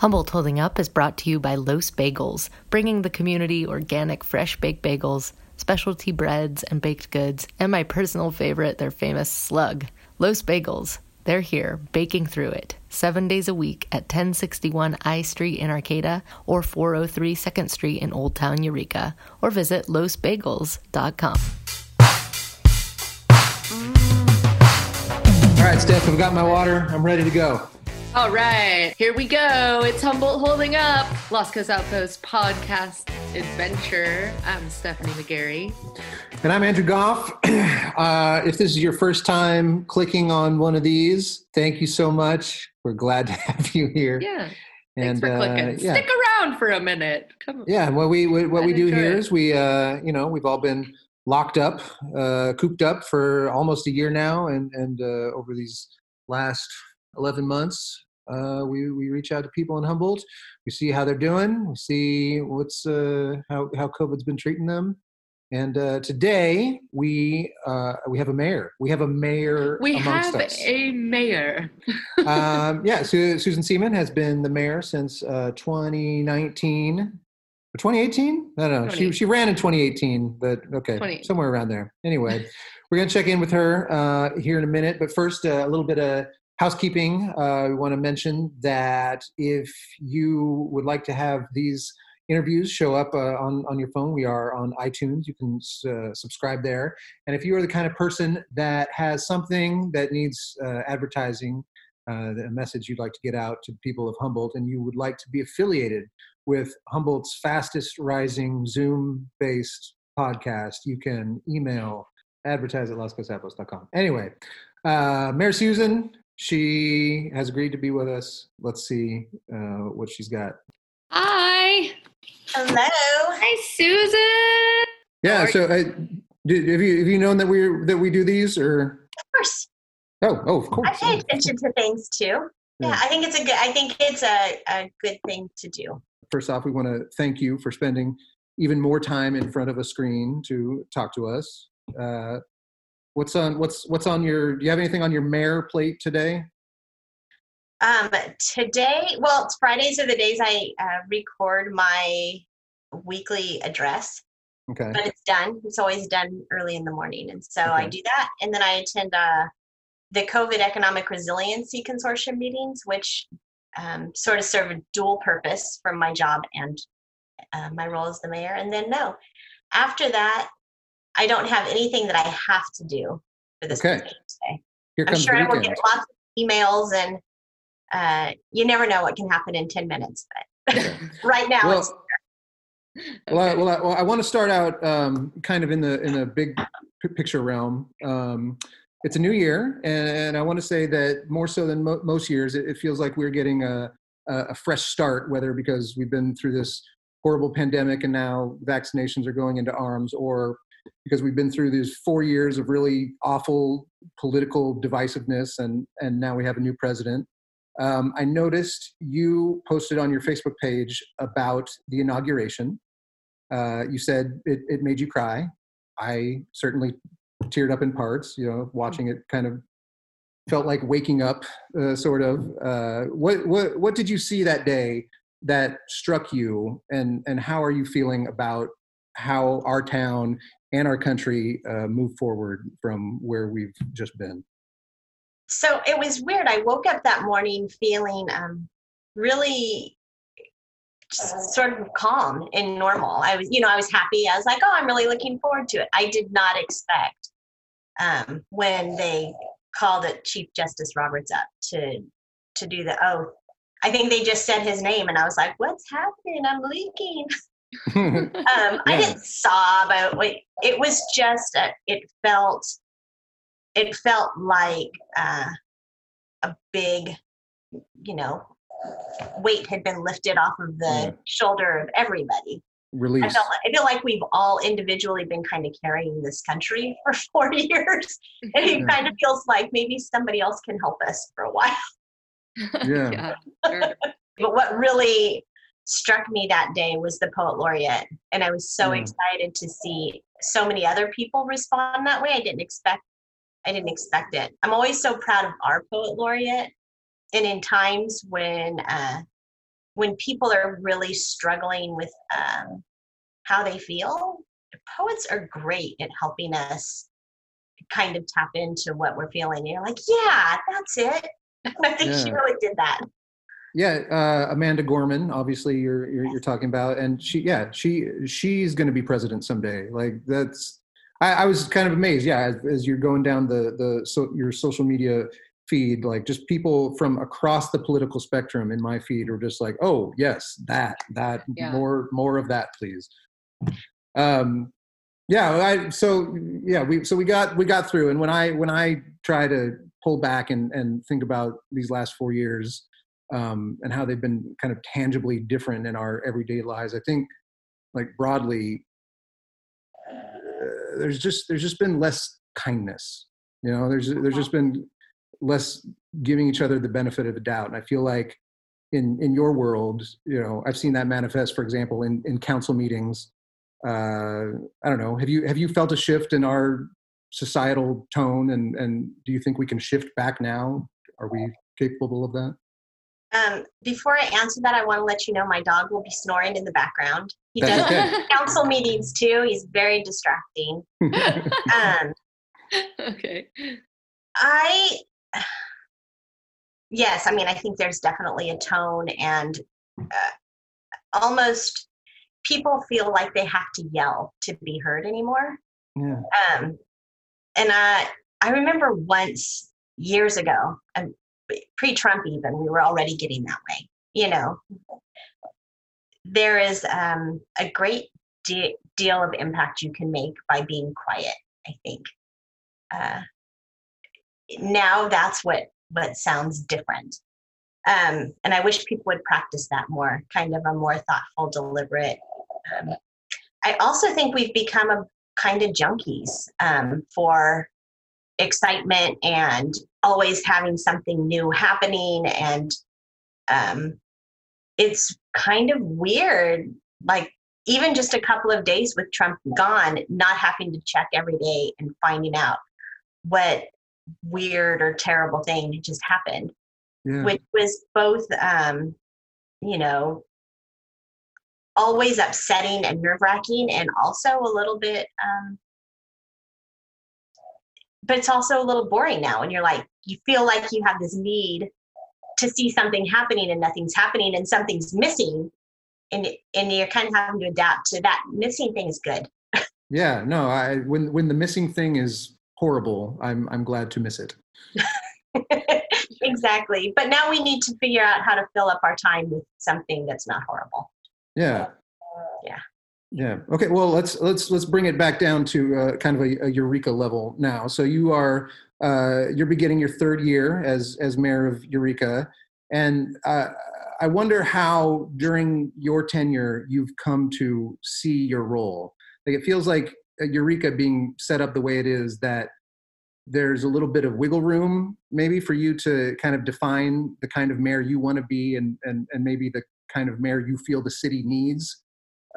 Humboldt Holding Up is brought to you by Los Bagels, bringing the community organic, fresh baked bagels, specialty breads and baked goods, and my personal favorite, their famous slug. Los Bagels, they're here, baking through it, 7 days a week at 1061 I Street in Arcata or 403 2nd Street in Old Town Eureka, or visit losbagels.com. All right, Steph, I've got my water. I'm ready to go. All right, here we go. It's Humboldt Holding Up, Lost Coast Outpost podcast adventure. I'm Stephanie McGarry. And I'm Andrew Goff. If this is your first time clicking on one of these, thank you so much. We're glad to have you here. Yeah, thanks for clicking. Yeah. Stick around for a minute. Come on. Yeah, what we do here is we've all been locked up, cooped up for almost a year now, and over these last 11 months, we reach out to people in Humboldt. We see how they're doing. We see what's how COVID's been treating them. And today we have a mayor. We have a mayor. We amongst have us. a mayor. Susan Seaman has been the mayor since 2019 or 2018. I don't know. She ran in 2018, but okay, somewhere around there. Anyway, we're gonna check in with her here in a minute. But first, a little bit of housekeeping. We want to mention that if you would like to have these interviews show up on your phone, we are on iTunes. You can subscribe there. And if you are the kind of person that has something that needs advertising, a message you'd like to get out to people of Humboldt, and you would like to be affiliated with Humboldt's fastest rising Zoom-based podcast, you can email advertise@lostcoastoutpost.com. Anyway, Mayor Susan, she has agreed to be with us. Let's see what she's got. Hi. Hello. Hi, Susan. Yeah. So, have you known that we do these, or? Of course. Oh, of course. I pay attention to things too. Yeah, I think it's a good thing to do. First off, we want to thank you for spending even more time in front of a screen to talk to us. What's on your? Do you have anything on your mayor plate today? Today, well, Fridays are the days I record my weekly address. Okay. But it's done. It's always done early in the morning, and so I do that, and then I attend the COVID Economic Resiliency Consortium meetings, which sort of serve a dual purpose from my job and my role as the mayor. And then after that, I don't have anything that I have to do for this weekend today. I'm sure I will get lots of emails, and you never know what can happen in 10 minutes. But right now, it's. Well, I want to start out kind of in the big picture realm. It's a new year, and I want to say that more so than most years, it feels like we're getting a fresh start, whether because we've been through this horrible pandemic and now vaccinations are going into arms, or because we've been through these 4 years of really awful political divisiveness, and now we have a new president. I noticed you posted on your Facebook page about the inauguration. You said it made you cry. I certainly teared up in parts, watching it. Kind of felt like waking up, sort of. What did you see that day that struck you, and how are you feeling about how our town and our country move forward from where we've just been? So it was weird. I woke up that morning feeling really just sort of calm and normal. I was happy. I was like, I'm really looking forward to it. I did not expect when they called Chief Justice Roberts up to do the oath. I think they just said his name, and I was like, what's happening? I'm leaking. I didn't sob. It was just, it felt like a big, weight had been lifted off of the shoulder of everybody. Release. I feel like we've all individually been kind of carrying this country for 4 years, and it kind of feels like maybe somebody else can help us for a while. Yeah. Sure. But what really struck me that day was the poet laureate, and I was so excited to see so many other people respond that way. I didn't expect it. I'm always so proud of our poet laureate, and in times when when people are really struggling with how they feel, poets are great at helping us kind of tap into what we're feeling. And you're like, yeah, that's it. I think she really did that. Yeah, Amanda Gorman, obviously you're talking about, and she's going to be president someday. Like that's, I was kind of amazed. Yeah, as you're going down your social media feed, like just people from across the political spectrum in my feed are just like, oh yes, that more of that, please. We got through, and when I try to pull back and think about these last 4 years, and how they've been kind of tangibly different in our everyday lives, I think, like broadly, there's just been less kindness. You know, there's just been less giving each other the benefit of the doubt, and I feel like in your world, you know, I've seen that manifest, for example, in council meetings. I don't know. Have you felt a shift in our societal tone, and do you think we can shift back now? Are we capable of that? Before I answer that, I want to let you know my dog will be snoring in the background. He does council meetings too. He's very distracting. Okay. Yes, I mean, I think there's definitely a tone, and almost people feel like they have to yell to be heard anymore. Yeah. And I remember once years ago, pre-Trump even, we were already getting that way. You know, there is a great deal of impact you can make by being quiet, I think. Now that's what sounds different. And I wish people would practice that more, kind of a more thoughtful, deliberate. I also think we've become a kind of junkies for excitement and always having something new happening. And it's kind of weird, like even just a couple of days with Trump gone, not having to check every day and finding out what weird or terrible thing just happened, which was both, you know, always upsetting and nerve-wracking, and also a little bit, but it's also a little boring now. And you're like, you feel like you have this need to see something happening and nothing's happening and something's missing. And you're kind of having to adapt to that. Missing thing is good. Yeah, no, when the missing thing is horrible, I'm glad to miss it. Exactly. But now we need to figure out how to fill up our time with something that's not horrible. Yeah. Yeah. Yeah. Okay. Well, let's bring it back down to kind of a Eureka level now. So you're beginning your third year as mayor of Eureka, and I wonder how during your tenure you've come to see your role. Like it feels like Eureka being set up the way it is, that there's a little bit of wiggle room maybe for you to kind of define the kind of mayor you want to be, and maybe the kind of mayor you feel the city needs.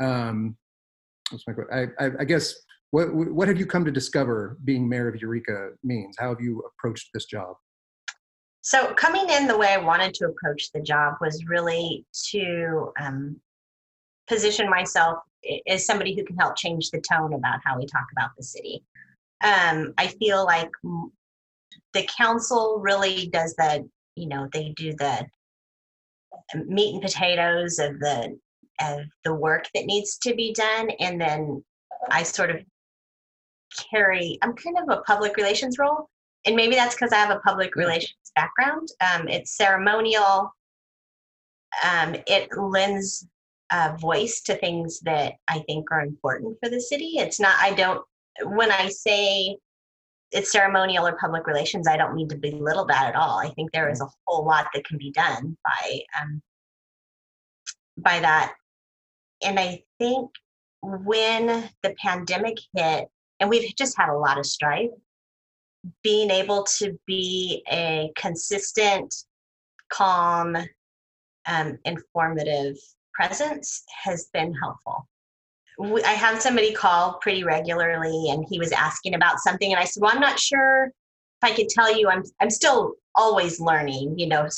I guess what have you come to discover being mayor of Eureka means? How have you approached this job? So coming in the way I wanted to approach the job was really to position myself as somebody who can help change the tone about how we talk about the city. I feel like the council really does the, you know, they do the meat and potatoes of the work that needs to be done. And then I sort of I'm kind of a public relations role. And maybe that's because I have a public relations background. It's ceremonial. It lends a voice to things that I think are important for the city. It's not, when I say it's ceremonial or public relations, I don't mean to belittle that at all. I think there is a whole lot that can be done by that. And I think when the pandemic hit, and we've just had a lot of strife, being able to be a consistent, calm, informative presence has been helpful. I have somebody call pretty regularly, and he was asking about something, and I said, well, I'm not sure if I could tell you. I'm still always learning, you know, sort of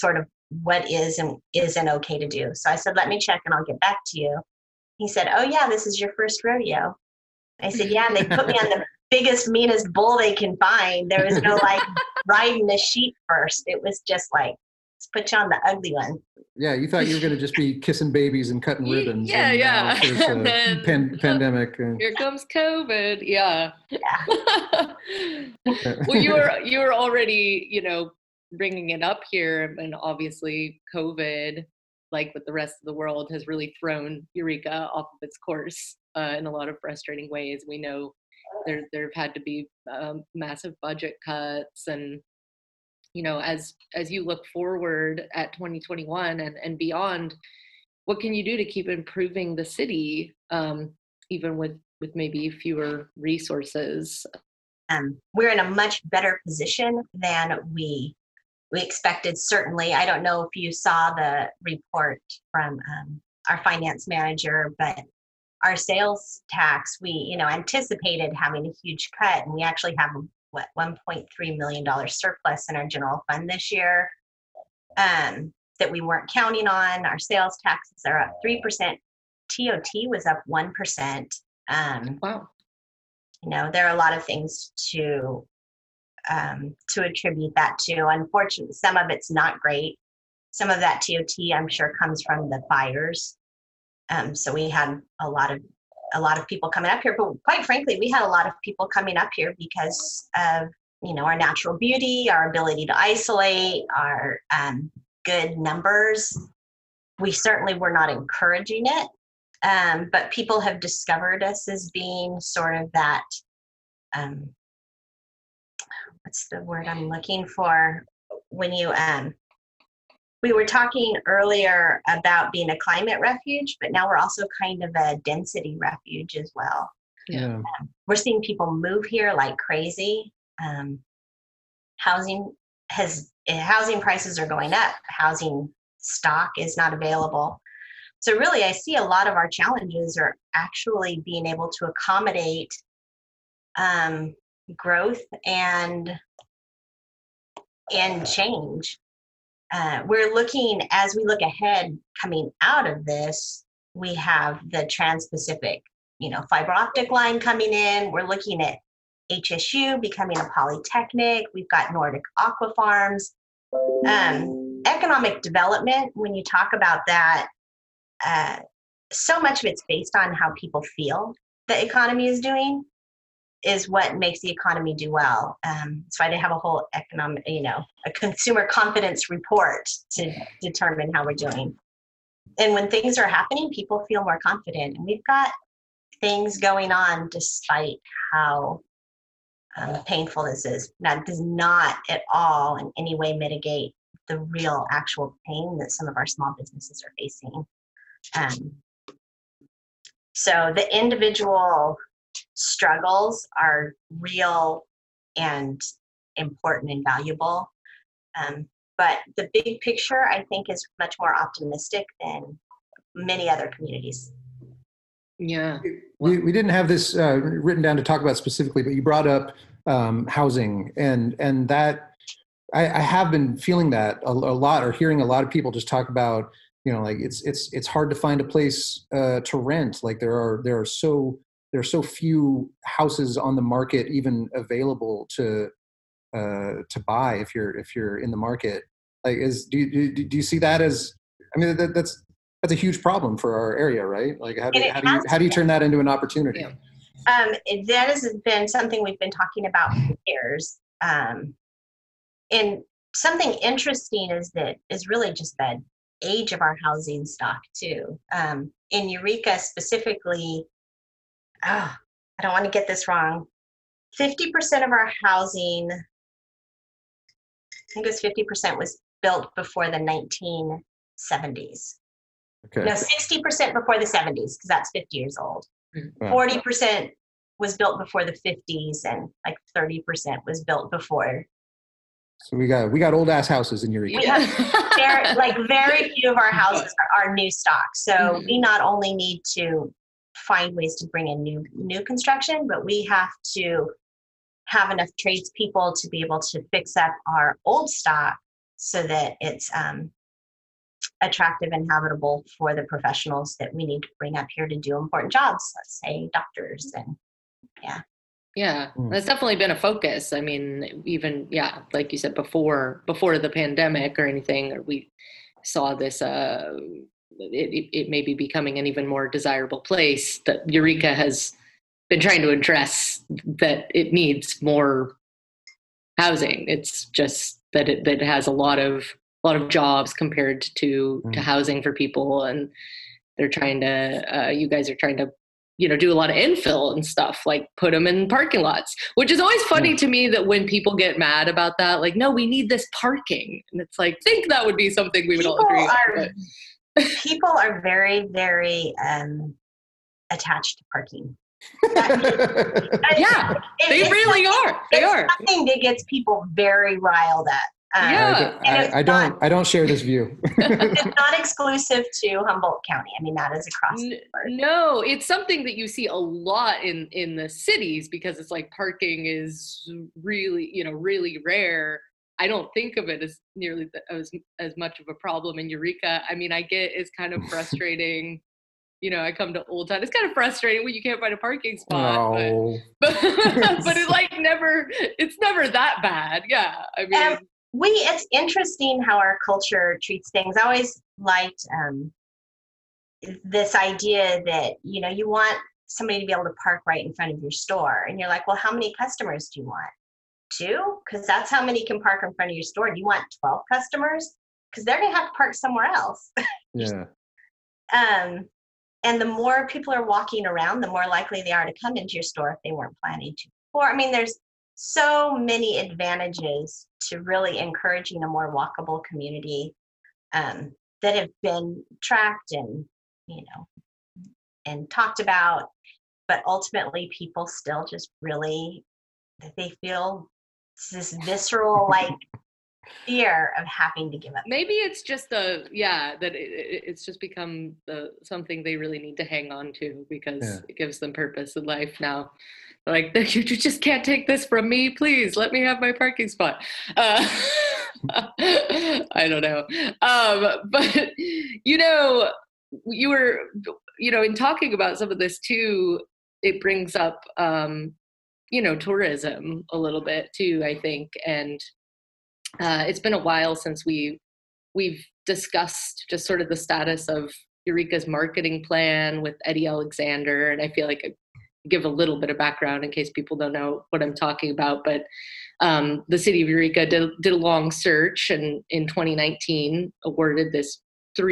what is and isn't okay to do. So I said, let me check and I'll get back to you. He said, oh yeah, this is your first rodeo. I said, yeah, and they put me on the biggest, meanest bull they can find. There was no like riding the sheep first. It was just like, let's put you on the ugly one. Yeah, you thought you were going to just be kissing babies and cutting ribbons. Yeah, yeah. And then, pandemic. Here comes COVID. Yeah. Yeah. Well, you were already, bringing it up here, and obviously COVID, like with the rest of the world, has really thrown Eureka off of its course in a lot of frustrating ways. We know there have had to be massive budget cuts, and as you look forward at 2021 and beyond, what can you do to keep improving the city, even with maybe fewer resources? We're in a much better position than we expected. Certainly, I don't know if you saw the report from our finance manager, but our sales tax, we anticipated having a huge cut, and we actually have $1.3 million surplus in our general fund this year that we weren't counting on. Our sales taxes are up 3%. TOT was up 1%. Wow. There are a lot of things to attribute that to. Unfortunately, some of it's not great. Some of that TOT, I'm sure, comes from the fires. So we had a lot of people coming up here, but quite frankly, we had a lot of people coming up here because of our natural beauty, our ability to isolate, our good numbers. We certainly were not encouraging it, but people have discovered us as being sort of that. What's the word I'm looking for? When you we were talking earlier about being a climate refuge, but now we're also kind of a density refuge as well. Yeah. We're seeing people move here like crazy. Housing prices are going up. Housing stock is not available. So really, I see a lot of our challenges are actually being able to accommodate growth and change. We're looking, as we look ahead coming out of this, we have the Trans-Pacific, fiber optic line coming in. We're looking at HSU becoming a polytechnic. We've got Nordic aqua farms. Economic development, when you talk about that, so much of it's based on how people feel the economy is doing is what makes the economy do well. That's why they have a whole economic, a consumer confidence report to determine how we're doing. And when things are happening, people feel more confident. And we've got things going on despite how painful this is. That does not at all in any way mitigate the real actual pain that some of our small businesses are facing. So the individual struggles are real and important and valuable. But the big picture, I think, is much more optimistic than many other communities. Yeah. We didn't have this written down to talk about specifically, but you brought up housing and that I have been feeling that a lot, or hearing a lot of people just talk about, like it's hard to find a place to rent. Like there are so few houses on the market even available to buy if you're in the market. Like, do you see that as? I mean, that's a huge problem for our area, right? Like, how do you turn that into an opportunity? Yeah. That has been something we've been talking about for years. And something interesting is really just the age of our housing stock too. In Eureka specifically, I don't want to get this wrong. 50% of our housing, I think it was 50%, was built before the 1970s. Okay. No, 60% before the 70s, because that's 50 years old. Wow. 40% was built before the 50s, and like 30% was built before. So we got old ass houses in Eureka. We have very few of our houses are new stock. So we not only need to find ways to bring in new construction, but we have to have enough tradespeople to be able to fix up our old stock so that it's attractive and habitable for the professionals that we need to bring up here to do important jobs, let's say doctors. And yeah, that's definitely been a focus. I mean, even, like you said, before the pandemic or anything, or we saw this, it may be becoming an even more desirable place that Eureka has been trying to address, that it needs more housing. It's just that it has a lot of jobs compared to housing for people, and they're trying to you guys are trying to do a lot of infill and stuff, like put them in parking lots, which is always funny to me, that when people get mad about that, like, no, we need this parking, and it's like, I think that would be something we would all agree on. People are very, very attached to parking. They really are. They are. Something that gets people very riled up. I don't share this view. It's not exclusive to Humboldt County. I mean, that is across the board. No, it's something that you see a lot in the cities, because it's like parking is really, really rare. I don't think of it as nearly as much of a problem in Eureka. I mean, I get it's kind of frustrating. I come to Old Town. It's kind of frustrating when you can't find a parking spot. But it's never that bad. Yeah, I mean. It's interesting how our culture treats things. I always liked this idea that, you want somebody to be able to park right in front of your store. And you're like, well, how many customers do you want? 2? Because that's how many can park in front of your store. Do you want 12 customers? Because they're going to have to park somewhere else. Yeah. And the more people are walking around, the more likely they are to come into your store if they weren't planning to before. I mean, there's so many advantages to really encouraging a more walkable community that have been tracked and talked about, but ultimately people still just really, they feel this visceral fear of having to give up. Maybe it's just it's just become something they really need to hang on to, because it gives them purpose in life now. Like, you just can't take this from me. Please let me have my parking spot. I don't know. But, you were, in talking about some of this too, it brings up, tourism a little bit too, I think. And it's been a while since we've discussed just sort of the status of Eureka's marketing plan with Eddie Alexander. And I feel like I give a little bit of background in case people don't know what I'm talking about. But the city of Eureka did a long search, and in 2019 awarded this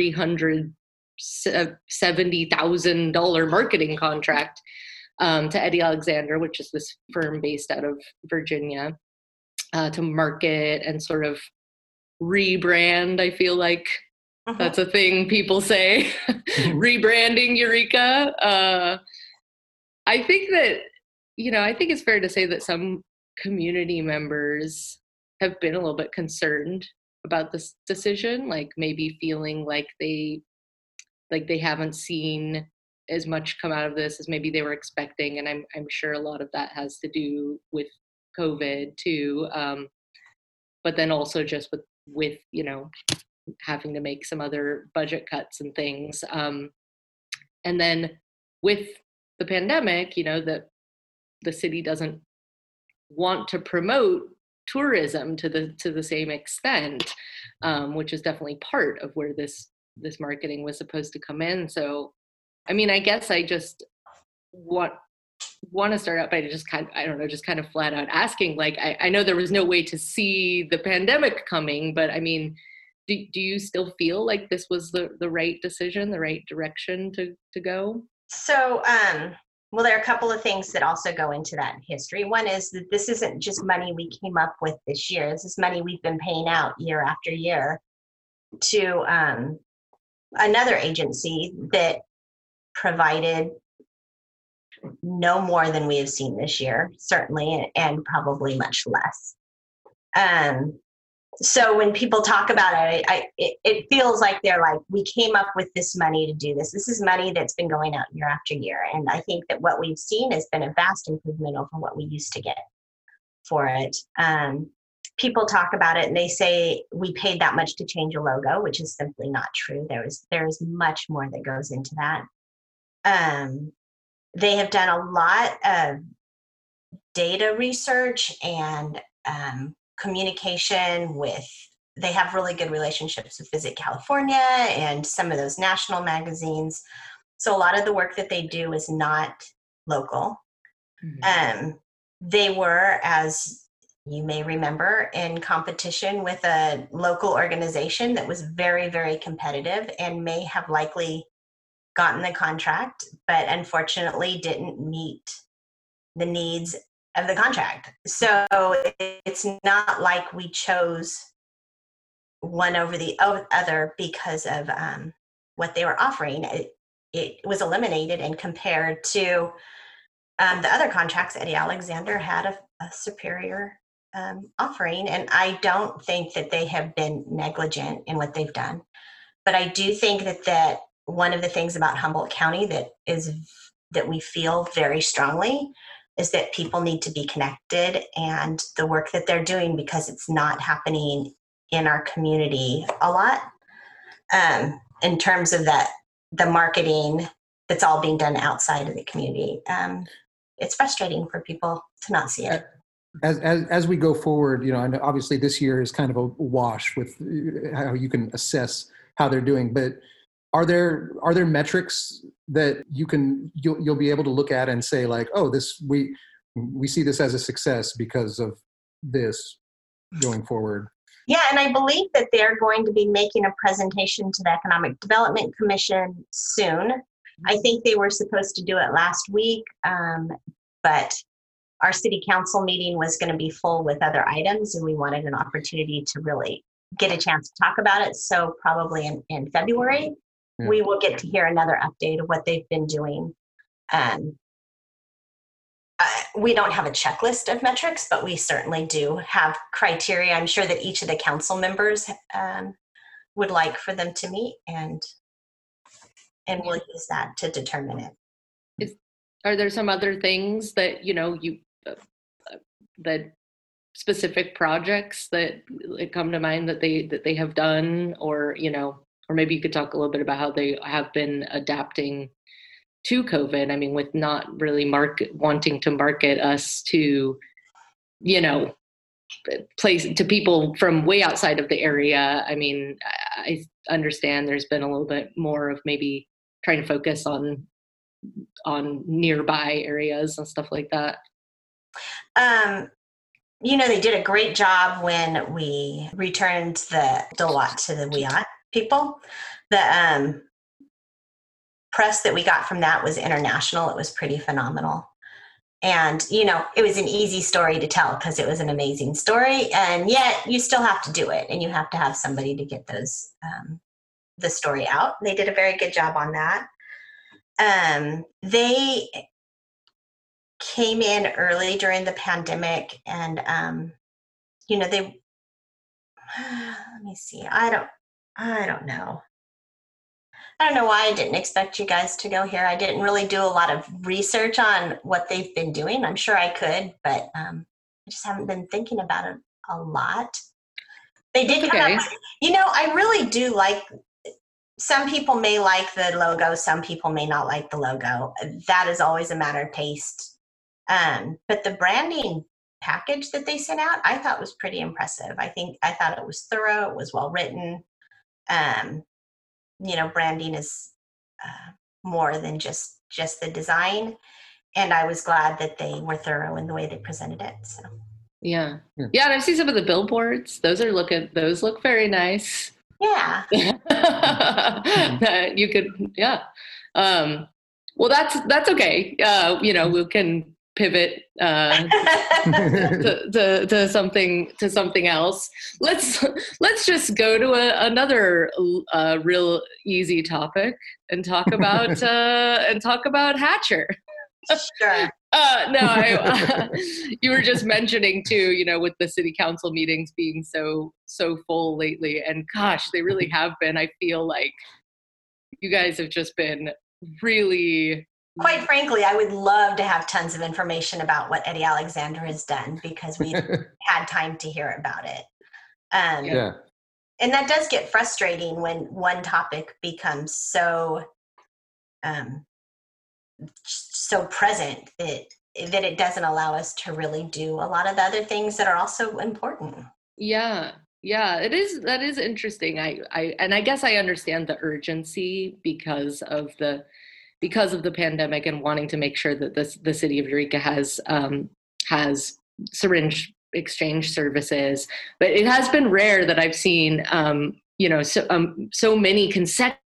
$370,000 marketing contract to Eddie Alexander, which is this firm based out of Virginia, to market and sort of rebrand. I feel like that's a thing people say, rebranding Eureka. I think that, I think it's fair to say that some community members have been a little bit concerned about this decision, like maybe feeling like they haven't seen as much come out of this as maybe they were expecting. And I'm sure a lot of that has to do with COVID too. But then also just with having to make some other budget cuts and things. And then with the pandemic, that the city doesn't want to promote tourism to the same extent, which is definitely part of where this marketing was supposed to come in. So, I mean, I guess I just want to start out by just kind of flat out asking, like, I know there was no way to see the pandemic coming, but I mean, do you still feel like this was the right decision, the right direction to go? So, well, there are a couple of things that also go into that history. One is that this isn't just money we came up with this year. This is money we've been paying out year after year to another agency that provided no more than we have seen this year, certainly, and probably much less. So when people talk about it, it feels like they're like, we came up with this money to do this. This is money that's been going out year after year. And I think that what we've seen has been a vast improvement over what we used to get for it. people talk about it and they say we paid that much to change a logo, which is simply not true. There is much more that goes into that. They have done a lot of data research and communication with, they have really good relationships with Visit California and some of those national magazines. So a lot of the work that they do is not local. Mm-hmm. They were, as you may remember, in competition with a local organization that was very, very competitive and may have likely gotten the contract, but unfortunately didn't meet the needs of the contract. So it's not like we chose one over the other because of what they were offering. It was eliminated and compared to the other contracts. Eddie Alexander had a superior offering, and I don't think that they have been negligent in what they've done. But I do think that one of the things about Humboldt County that we feel very strongly is that people need to be connected, and the work that they're doing, because it's not happening in our community a lot, in terms of the marketing that's all being done outside of the community. It's frustrating for people to not see it. As we go forward, and obviously this year is kind of a wash with how you can assess how they're doing, but are there metrics that you'll be able to look at and say like, oh, this we see this as a success because of this going forward? Yeah, and I believe that they're going to be making a presentation to the Economic Development Commission soon. I think they were supposed to do it last week, but our city council meeting was going to be full with other items, and we wanted an opportunity to really get a chance to talk about it. So probably in February, we will get to hear another update of what they've been doing. We don't have a checklist of metrics, but we certainly do have criteria. I'm sure that each of the council members would like for them to meet, and we'll use that to determine it. Are there some other things that, that specific projects that come to mind that they have done, or maybe you could talk a little bit about how they have been adapting to COVID? I mean, with not really wanting to market us to, place to people from way outside of the area. I mean, I understand there's been a little bit more of maybe trying to focus on nearby areas and stuff like that. They did a great job when we returned the lot to the Wiyot people. The press that we got from that was international. It was pretty phenomenal. And, it was an easy story to tell because it was an amazing story. And yet you still have to do it, and you have to have somebody to get those, the story out. They did a very good job on that. They came in early during the pandemic, and, let me see. I don't know. I don't know why I didn't expect you guys to go here. I didn't really do a lot of research on what they've been doing. I'm sure I could, but I just haven't been thinking about it a lot. They did come up, I really do like, some people may like the logo, some people may not like the logo. That is always a matter of taste. But the branding package that they sent out, I thought was pretty impressive. I thought it was thorough. It was well written. Branding is more than just the design. And I was glad that they were thorough in the way they presented it. So. Yeah. And I've seen some of the billboards. Those look very nice. Yeah. You could, yeah. Well, that's okay. We can pivot to something else. Let's just go to another real easy topic and talk about Hatcher. Sure. You were just mentioning too, with the city council meetings being so full lately, and gosh, they really have been. I feel like you guys have just been really, quite frankly, I would love to have tons of information about what Eddie Alexander has done, because we had time to hear about it. Yeah. And that does get frustrating when one topic becomes so present that it doesn't allow us to really do a lot of the other things that are also important. Yeah, it is. That is interesting. I guess I understand the urgency because of the pandemic and wanting to make sure that the city of Eureka has syringe exchange services. But it has been rare that I've seen so many consecutive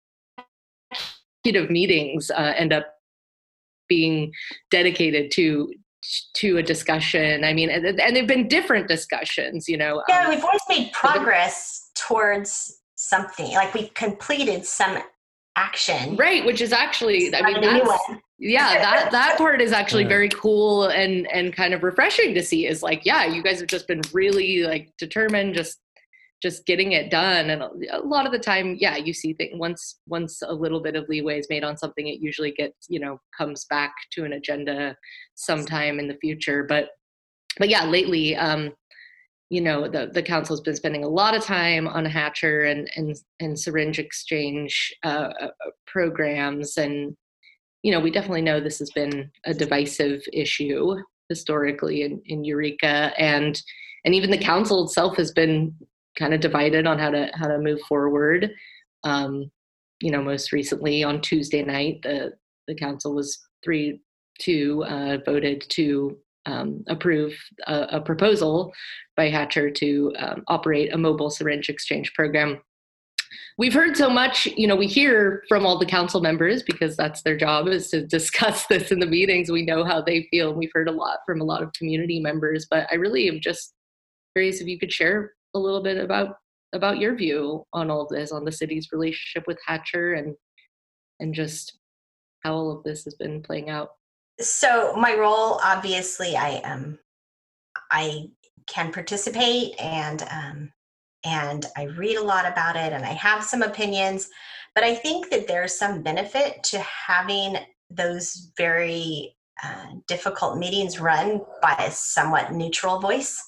meetings end up being dedicated to a discussion. I mean, and they've been different discussions, Yeah, we've always made progress towards something. Like we've completed some action. Right, which is actually, I mean, that part is actually very cool and kind of refreshing to see. Is like, yeah, you guys have just been really like determined, just getting it done. And a lot of the time, yeah, you see things once a little bit of leeway is made on something, it usually gets, comes back to an agenda sometime in the future. But yeah, lately, the council has been spending a lot of time on Hatcher and syringe exchange programs. And, we definitely know this has been a divisive issue historically in Eureka. And even the council itself has been kind of divided on how to move forward. Most recently on Tuesday night, the council was 3-2 voted to approve a proposal by Hatcher to operate a mobile syringe exchange program. We've heard so much, we hear from all the council members because that's their job, is to discuss this in the meetings. We know how they feel. We've heard a lot from a lot of community members, but I really am just curious if you could share a little bit about your view on all of this, on the city's relationship with Hatcher and just how all of this has been playing out. So my role, obviously, I can participate and I read a lot about it and I have some opinions, but I think that there's some benefit to having those very difficult meetings run by a somewhat neutral voice.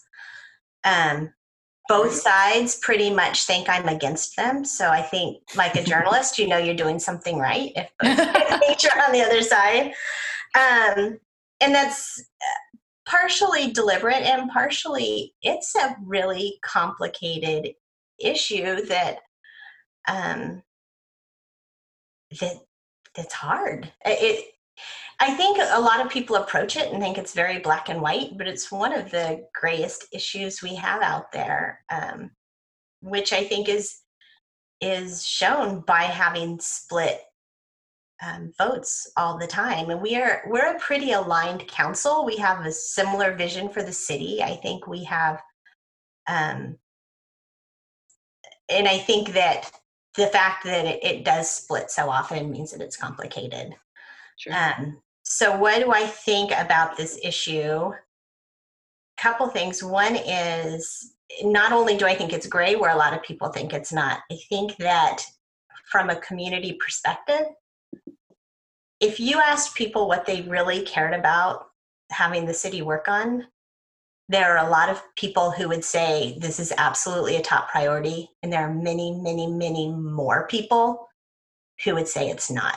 Both sides pretty much think I'm against them. So I think, like a journalist, you're doing something right if both sides are on the other side. And that's partially deliberate and partially it's a really complicated issue that's hard. I think a lot of people approach it and think it's very black and white, but it's one of the grayest issues we have out there, which I think is shown by having split votes all the time. And we're a pretty aligned council. We have a similar vision for the city. I think we have, and I think that the fact that it does split so often means that it's complicated. Sure. So what do I think about this issue? Couple things. One is, not only do I think it's gray where a lot of people think it's not, I think that from a community perspective, if you asked people what they really cared about having the city work on, there are a lot of people who would say this is absolutely a top priority. And there are many, many, many more people who would say it's not.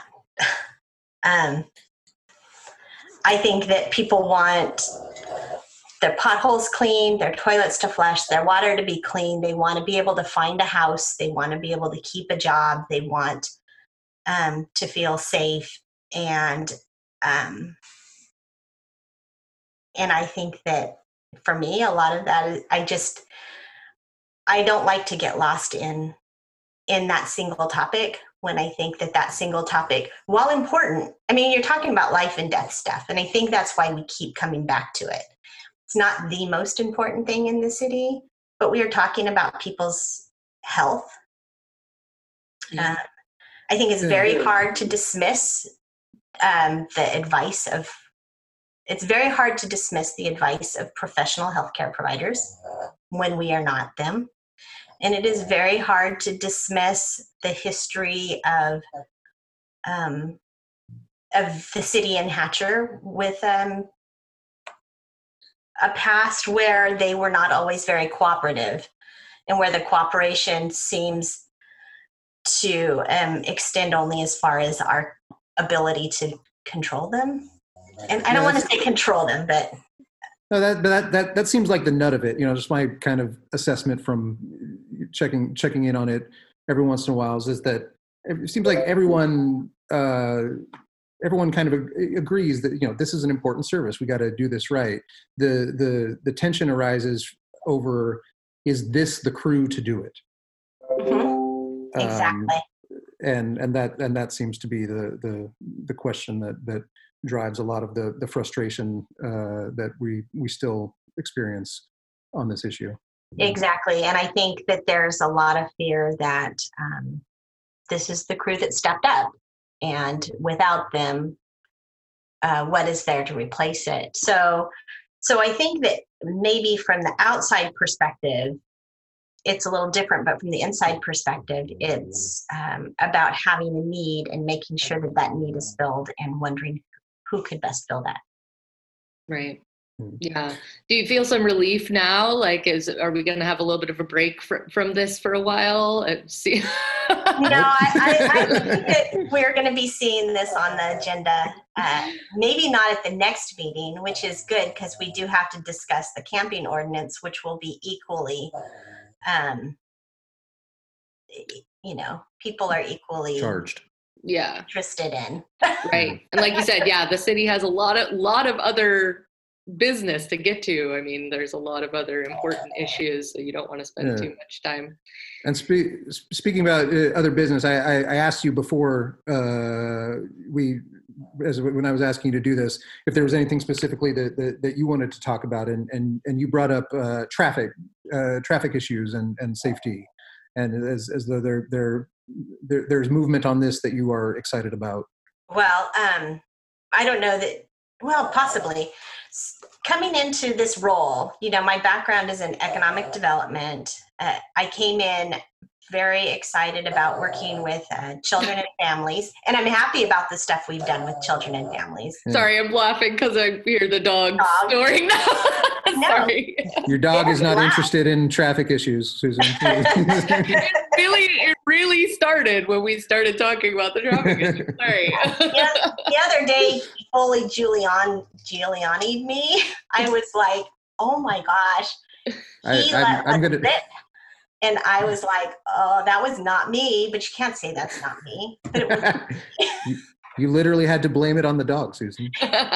I think that people want their potholes clean, their toilets to flush, their water to be clean. They want to be able to find a house. They want to be able to keep a job. They want to feel safe. And I think that for me, a lot of that is, I don't like to get lost in that single topic, when I think that single topic, while important, I mean, you're talking about life and death stuff. And I think that's why we keep coming back to it. It's not the most important thing in the city, but we are talking about people's health. I think it's very hard to dismiss it's very hard to dismiss the advice of professional healthcare providers when we are not them. And it is very hard to dismiss the history of of the city in Hatcher with a past where they were not always very cooperative, and where the cooperation seems to extend only as far as our ability to control them. And I don't want to say control them, but no, that seems like the nut of it. Just my kind of assessment from checking in on it every once in a while is that it seems like everyone kind of agrees that this is an important service. We got to do this right. The tension arises over, is this the crew to do it? Mm-hmm. Exactly. And that seems to be the question that drives a lot of the frustration that we still experience on this issue. Exactly. And I think that there's a lot of fear that this is the crew that stepped up, and without them, what is there to replace it? So I think that maybe from the outside perspective, it's a little different, but from the inside perspective, it's about having a need and making sure that need is filled, and wondering who could best fill that. Right. Yeah. Do you feel some relief now? Like, are we going to have a little bit of a break from this for a while? No, I think that we're going to be seeing this on the agenda. Maybe not at the next meeting, which is good, because we do have to discuss the camping ordinance, which will be equally, people are equally charged. Yeah. Interested in. Right. And like you said, the city has a lot of other business to get to. I mean, there's a lot of other important issues, so you don't want to spend too much time. And speaking about other business, I asked you before when I was asking you to do this, if there was anything specifically that you wanted to talk about, and you brought up traffic issues and safety, and as though there's movement on this that you are excited about. Well, I don't know that. Well, possibly. Coming into this role, my background is in economic development. I came in very excited about working with children and families, and I'm happy about the stuff we've done with children and families. Sorry, I'm laughing because I hear the dog snoring now. Sorry. Your dog is not interested in traffic issues, Susan. It really started when we started talking about the traffic issues. Sorry. The other day, fully Giuliani'd me. I was like, oh my gosh. I'm gonna. And I was like, oh, that was not me, but you can't say that's not me. But it was you literally had to blame it on the dog, Susan.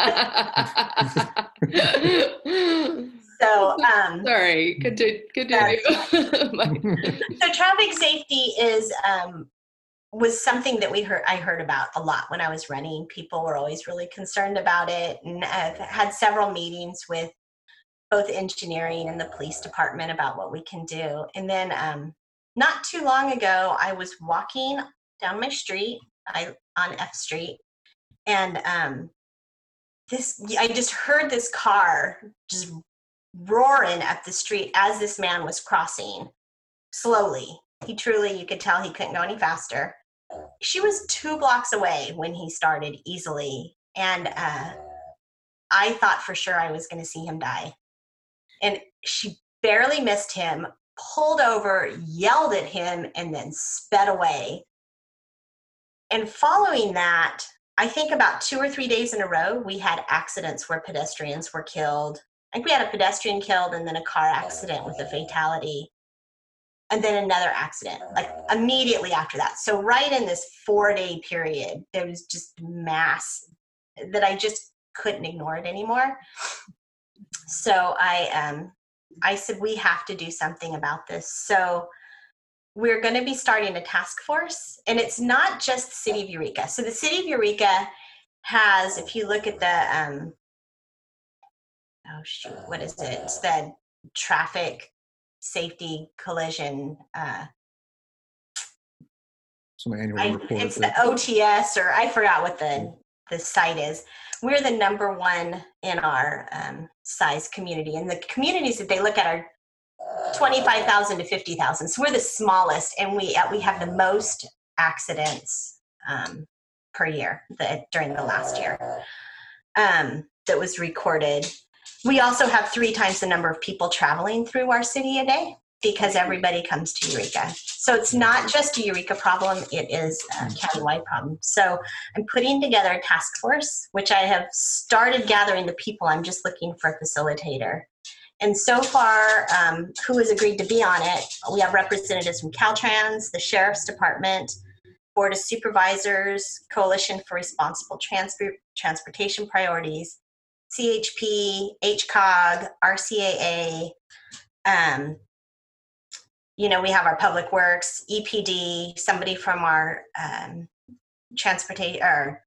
So, sorry, continue. So traffic safety was something that I heard about a lot when I was running. People were always really concerned about it, and I've had several meetings with both engineering and the police department about what we can do. And then not too long ago, I was walking down my street on F Street, and I just heard this car just roaring up the street as this man was crossing slowly. You could tell he couldn't go any faster. She was 2 blocks away when he started easily, and I thought for sure I was going to see him die. And she barely missed him, pulled over, yelled at him, and then sped away. And following that, I think about 2 or 3 days in a row, we had accidents where pedestrians were killed. I think we had a pedestrian killed, and then a car accident with a fatality, and then another accident, like immediately after that. So right in this 4-day period, there was just mass that I just couldn't ignore it anymore. So I said, we have to do something about this. So we're going to be starting a task force, and it's not just the city of Eureka. So the city of Eureka has, if you look at the, what is it? It's the traffic safety collision. Some annual report. It's the OTS, or I forgot what the site is. We're the number one in our size community, and the communities that they look at are 25,000 to 50,000. So we're the smallest, and we have the most accidents per year during the last year that was recorded. We also have 3 times the number of people traveling through our city a day because everybody comes to Eureka. So it's not just a Eureka problem, it is a countywide problem. So I'm putting together a task force, which I have started gathering the people. I'm just looking for a facilitator. And so far, who has agreed to be on it? We have representatives from Caltrans, the Sheriff's Department, Board of Supervisors, Coalition for Responsible Transportation Priorities, CHP, HCOG, RCAA. We have our Public Works, EPD, somebody from our transportation or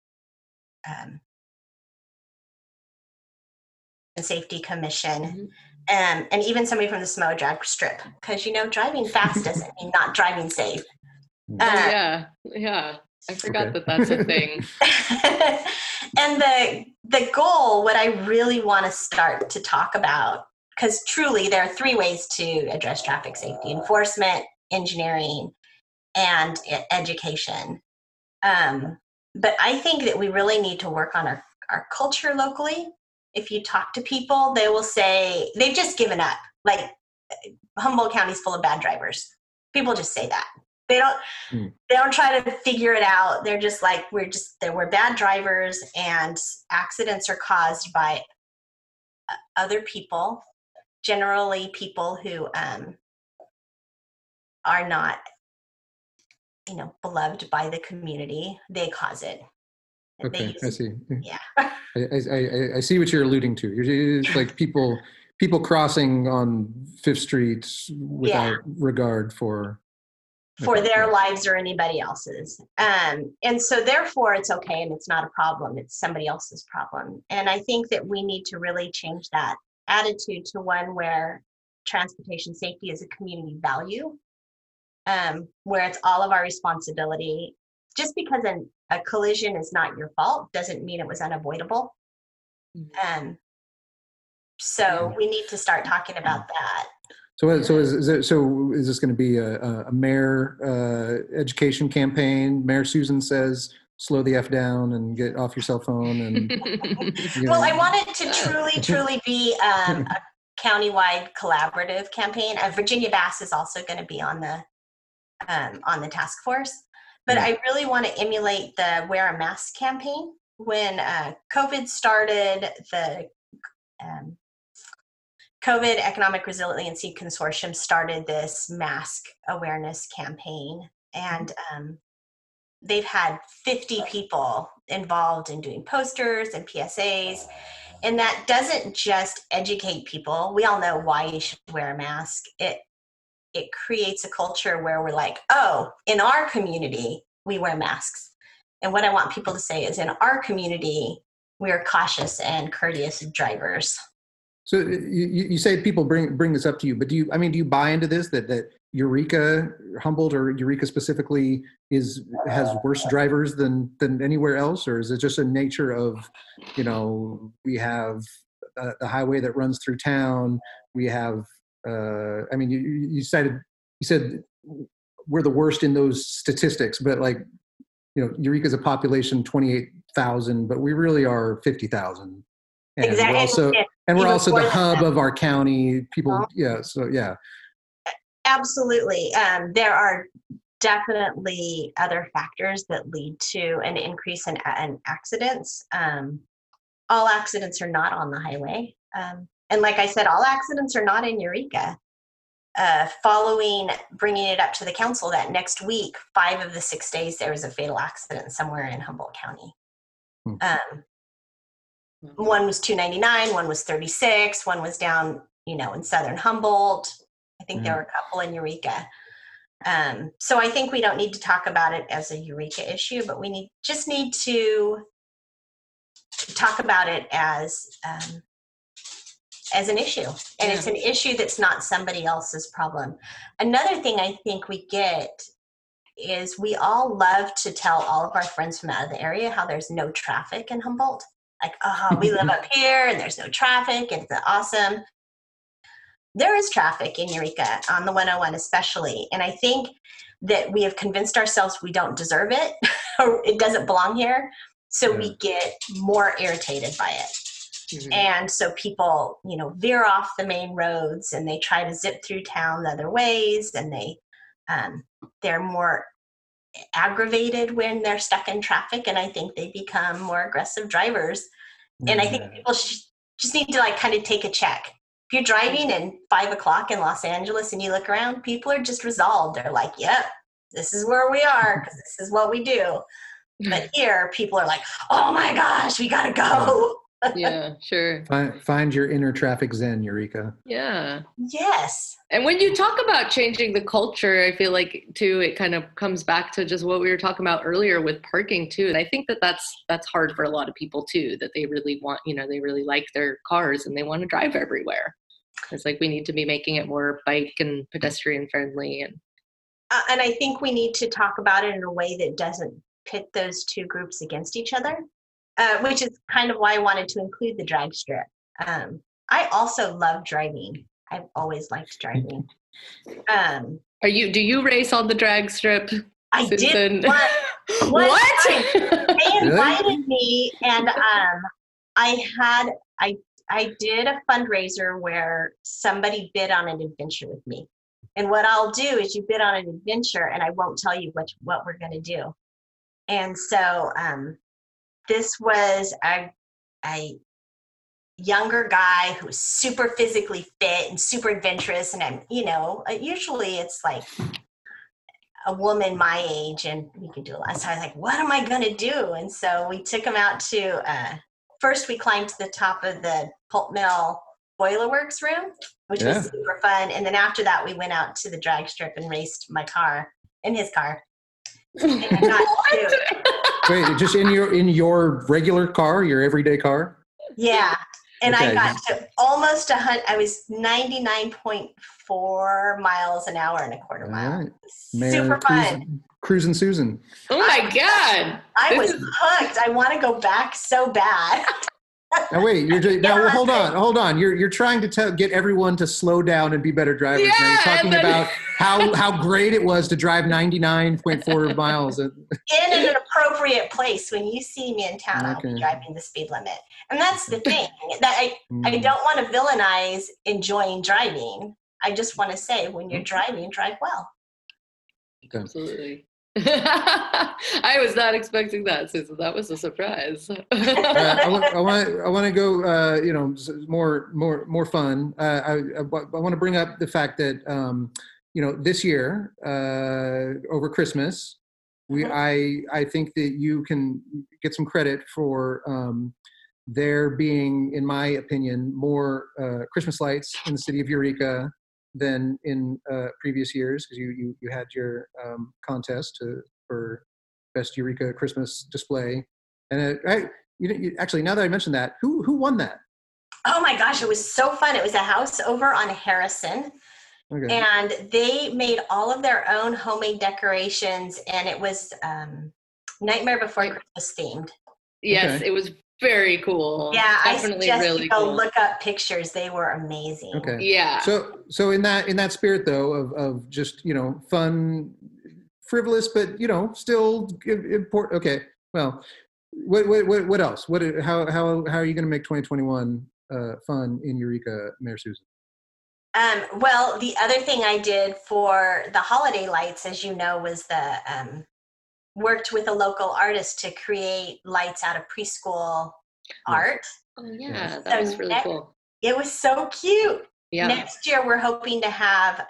Safety Commission, and even somebody from the SMO drag strip, because driving fast doesn't mean not driving safe. Yeah. I forgot that that's a thing. And the goal, what I really want to start to talk about, because truly there are 3 ways to address traffic safety: enforcement, engineering, and education. But I think that we really need to work on our culture locally. If you talk to people, they will say they've just given up. Like, Humboldt County's full of bad drivers. People just say that. They don't try to figure it out. They're just like, we're bad drivers, and accidents are caused by other people, generally people who are not, beloved by the community. They cause it. Okay, I see. Yeah. I see what you're alluding to. It's like people crossing on 5th Street without regard for their lives or anybody else's. And so therefore it's okay, and it's not a problem. It's somebody else's problem. And I think that we need to really change that attitude to one where transportation safety is a community value, where it's all of our responsibility. Just because a collision is not your fault doesn't mean it was unavoidable. So we need to start talking about that. So is this going to be a mayor education campaign? Mayor Susan says, slow the F down and get off your cell phone. And Well, I want it to truly be a countywide collaborative campaign. Virginia Bass is also going to be on the task force. But I really want to emulate the Wear a Mask campaign. When COVID started, the COVID Economic Resiliency Consortium started this mask awareness campaign. And they've had 50 people involved in doing posters and PSAs. And that doesn't just educate people. We all know why you should wear a mask. It creates a culture where we're like, oh, in our community, we wear masks. And what I want people to say is, in our community, we are cautious and courteous drivers. So you say people bring this up to you, but do you buy into this, that Eureka, Humboldt or Eureka specifically has worse drivers than anywhere else? Or is it just a nature of, we have the highway that runs through town, we have, you said we're the worst in those statistics, but Eureka's a population 28,000, but we really are 50,000. And exactly. we're also the hub of our county. People, Absolutely. There are definitely other factors that lead to an increase in accidents. All accidents are not on the highway. And like I said, all accidents are not in Eureka. Following bringing it up to the council that next week, 5 of the 6 days, there was a fatal accident somewhere in Humboldt County. One was 299, one was 36, one was down, in southern Humboldt. I think there were a couple in Eureka. So I think we don't need to talk about it as a Eureka issue, but we just need to talk about it as an issue. And it's an issue that's not somebody else's problem. Another thing I think we get is we all love to tell all of our friends from out of the area how there's no traffic in Humboldt. Like, we live up here and there's no traffic and it's awesome. there is traffic in Eureka on the 101 especially. And I think that we have convinced ourselves we don't deserve it or it doesn't belong here. So we get more irritated by it. Mm-hmm. And so people, veer off the main roads and they try to zip through town other ways, and they're more aggravated when they're stuck in traffic, and I think they become more aggressive drivers. And I think people just need to kind of take a check. If you're driving at 5 o'clock in Los Angeles and you look around, people are just resolved. They're like, yep, this is where we are because this is what we do. But here, people are like, oh my gosh, we gotta go. Yeah, sure. Find your inner traffic zen, Eureka. Yeah. Yes. And when you talk about changing the culture, I feel like too, it kind of comes back to just what we were talking about earlier with parking too. And I think that's hard for a lot of people too, that they really want, they really like their cars and they want to drive everywhere. It's like we need to be making it more bike and pedestrian friendly. And I think we need to talk about it in a way that doesn't pit those two groups against each other. Which is kind of why I wanted to include the drag strip. I also love driving. I've always liked driving. Do you race on the drag strip? I Susan? did. What? They invited Really? me, and I did a fundraiser where somebody bid on an adventure with me. And what I'll do is you bid on an adventure, and I won't tell you what we're going to do. And so this was a younger guy who was super physically fit and super adventurous. And I'm, usually it's like a woman my age and we could do a lot. So I was like, what am I going to do? And so we took him out to, first we climbed to the top of the pulp mill boiler works room, which was super fun. And then after that, we went out to the drag strip and raced my car in his car. And I got to, Wait, just in your regular car, your everyday car? yeah. And Okay. I got to almost 100. I was 99.4 miles an hour and a quarter mile. All right. Super fun. Cruising Susan. Oh my God. I was hooked. I want to go back so bad. Now wait, hold on. You're trying to get everyone to slow down and be better drivers. Now you're talking about how great it was to drive 99.4 miles. In an appropriate place. When you see me in town, I'll be driving the speed limit. And that's the thing. That I don't want to villainize enjoying driving. I just want to say when you're driving, drive well. Okay. Absolutely. I was not expecting that, Susan. That was a surprise. I want to go, more fun. I want to bring up the fact that, this year, over Christmas, I think that you can get some credit for there being, in my opinion, more Christmas lights in the city of Eureka than in previous years, because you had your contest for best Eureka Christmas display, and actually, now that I mentioned that, who won that? Oh my gosh, it was so fun! It was a house over on Harrison, and they made all of their own homemade decorations, and it was Nightmare Before Christmas themed. Yes, it was very cool. Yeah, definitely I suggest really you go cool. look up pictures. They were amazing. Okay. Yeah. So in that spirit though of just fun, frivolous, but still important. Okay. Well, what else? How are you going to make 2021 fun in Eureka, Mayor Susan? Well, the other thing I did for the holiday lights, as you know, was worked with a local artist to create lights out of preschool art. Oh yeah, that was really cool. It was so cute. Yeah. Next year, we're hoping to have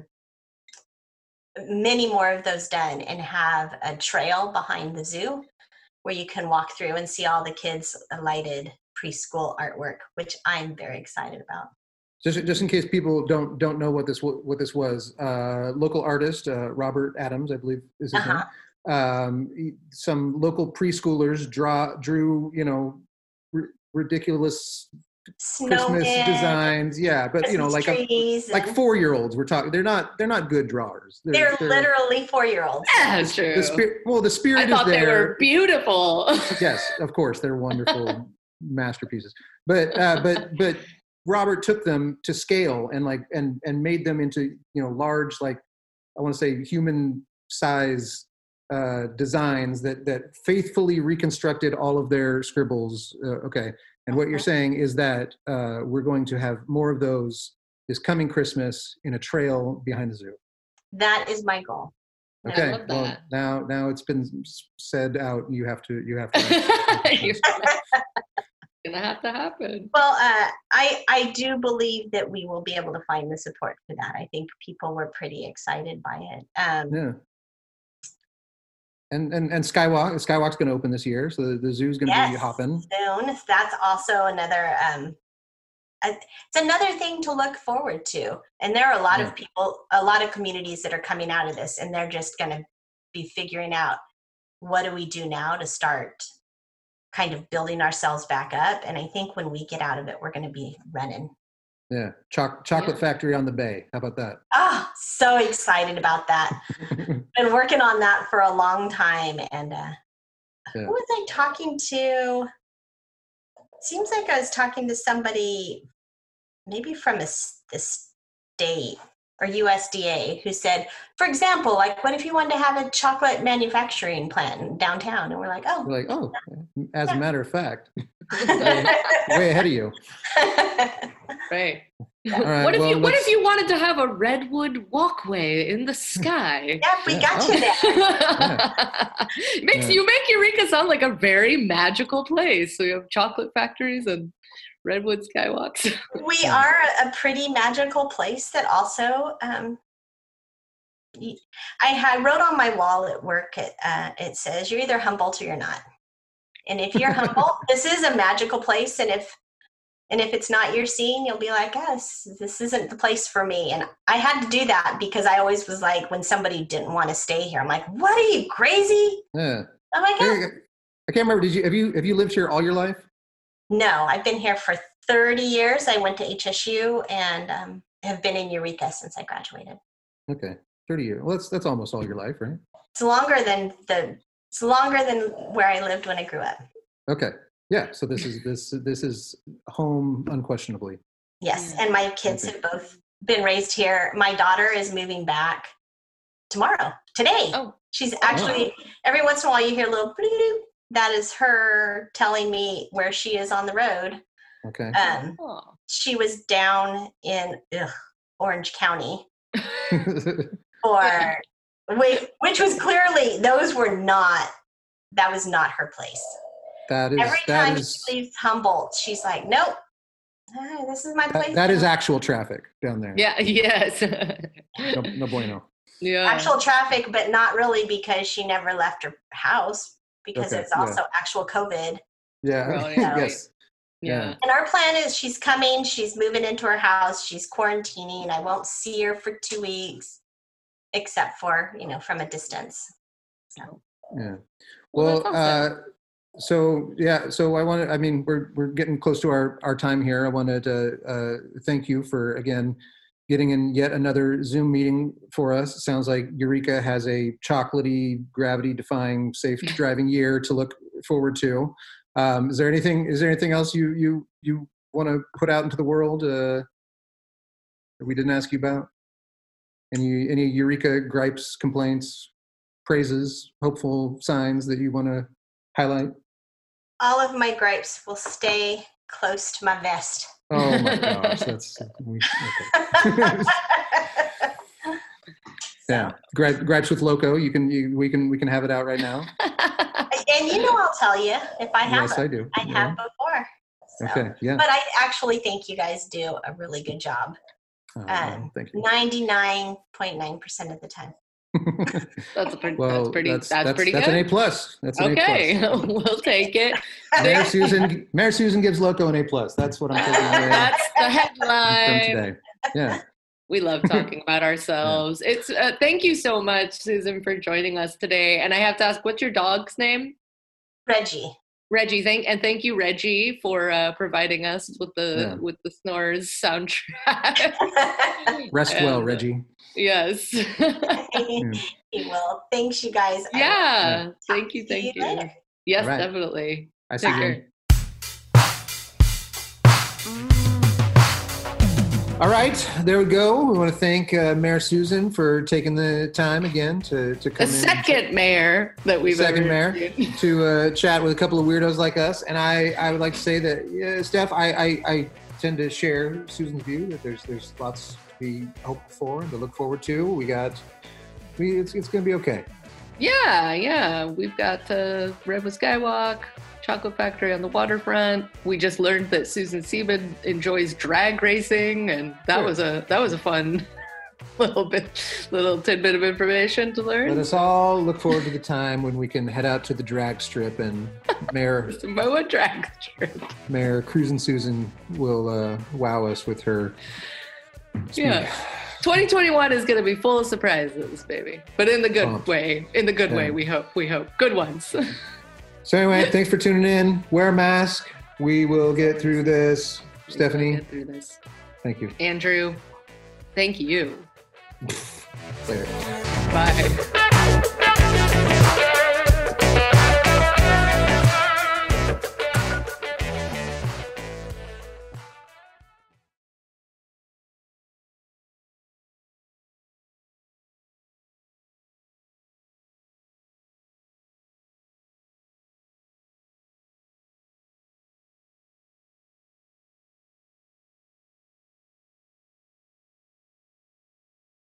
many more of those done and have a trail behind the zoo where you can walk through and see all the kids' lighted preschool artwork, which I'm very excited about. Just in case people don't know what this was, local artist Robert Adams, I believe is his name. Some local preschoolers drew ridiculous Snowmen, Christmas designs, but Christmas like 4-year-olds. We're talking. They're not good drawers. They're literally 4-year-olds. Yeah, that's true. The spirit is there. I thought they were beautiful. Yes, of course, they're wonderful masterpieces. But Robert took them to scale and made them into, large, I want to say human size designs that faithfully reconstructed all of their scribbles. Okay. And what you're saying is that we're going to have more of those this coming Christmas in a trail behind the zoo. That is my goal. Okay. I love that. Well, now it's been said out. You have to. It's gonna have to happen. Well, I do believe that we will be able to find the support for that. I think people were pretty excited by it. Yeah. And Skywalk's going to open this year, so the zoo's going to be hopping soon. That's also another. It's another thing to look forward to. And there are a lot of people, a lot of communities that are coming out of this, and they're just going to be figuring out, what do we do now to start kind of building ourselves back up? And I think when we get out of it, we're going to be running. Yeah. Chocolate factory on the bay. How about that? Oh, so excited about that. Been working on that for a long time. And who was I talking to? Seems like I was talking to somebody maybe from the state or USDA who said, for example, what if you wanted to have a chocolate manufacturing plant downtown? And we're like, as a matter of fact, way ahead of you. Right. All right, what if you wanted to have a redwood walkway in the sky? Yeah, we got you there. You make Eureka sound like a very magical place. So you have chocolate factories and redwood skywalks. We are a pretty magical place that also, I wrote on my wall at work, it says, you're either Humboldt or you're not. And if you're Humboldt, this is a magical place. And if it's not your scene, you'll be like, yes, this isn't the place for me. And I had to do that because I always was like, when somebody didn't want to stay here, I'm like, what, are you crazy? Yeah. Oh my God. I can't remember. Have you lived here all your life? No, I've been here for 30 years. I went to HSU and have been in Eureka since I graduated. Okay. 30 years. Well, that's almost all your life, right? It's longer than where I lived when I grew up. Okay. Yeah, so this is home unquestionably. Yes, and my kids have both been raised here. My daughter is moving back today. Oh. She's actually, every once in a while you hear a little bloop. That is her telling me where she is on the road. Okay. She was down in Orange County which was clearly, that was not her place. Every time she leaves Humboldt, she's like, nope, this is my place. That is actual traffic down there. Yeah, yes. No bueno. Yeah. Actual traffic, but not really, because she never left her house because it's also actual COVID. Yeah. Really? Yes. Yeah. And our plan is she's coming, she's moving into her house, she's quarantining. I won't see her for 2 weeks, except for, from a distance. So. Yeah. Well, So we're getting close to our time here. I wanted to thank you for, again, getting in yet another Zoom meeting for us. It sounds like Eureka has a chocolatey, gravity-defying, safe driving year to look forward to. Is there anything else you want to put out into the world that we didn't ask you about? Any Eureka gripes, complaints, praises, hopeful signs that you want to highlight? All of my gripes will stay close to my vest. Oh my gosh, that's okay. Yeah, gripes with Loco. We can have it out right now. And I'll tell you if I have. Yes, I do. I have before. So. Okay, yeah. But I actually think you guys do a really good job. Thank you. 99.9% of the time. That's pretty good. That's an A+. That's an A+. A+. We'll take it. Mayor Susan gives Loco an A+. That's what I'm taking away. That's the headline from today. Yeah. We love talking about ourselves. Yeah. It's thank you so much, Susan, for joining us today. And I have to ask, what's your dog's name? Reggie. Thank you, Reggie, for providing us with the Snores soundtrack. Rest well, Reggie. Yes. He will. Thanks, you guys. Yeah. Thank you. Later. Yes, right. Definitely. I see you. All right, there we go. We want to thank Mayor Susan for taking the time again to come The second mayor that we've second ever mayor to chat with a couple of weirdos like us. And I would like to say that, Steph, I tend to share Susan's view that there's lots to be hopeful for and to look forward to. It's going to be okay. Yeah. We've got Redwood Skywalk, Chocolate Factory on the waterfront. We just learned that Susan Sieben enjoys drag racing, and that was a fun little tidbit of information to learn. Let us all look forward to the time when we can head out to the drag strip and Mayor Samoa drag strip. Mayor Cruisin' Susan will wow us with her speed. Yeah. 2021 is going to be full of surprises, baby, but in the good way. In the good way, we hope. Good ones. So anyway, thanks for tuning in. Wear a mask. We will get through this. Stephanie. Get through this. Thank you. Andrew, thank you. Later. Bye.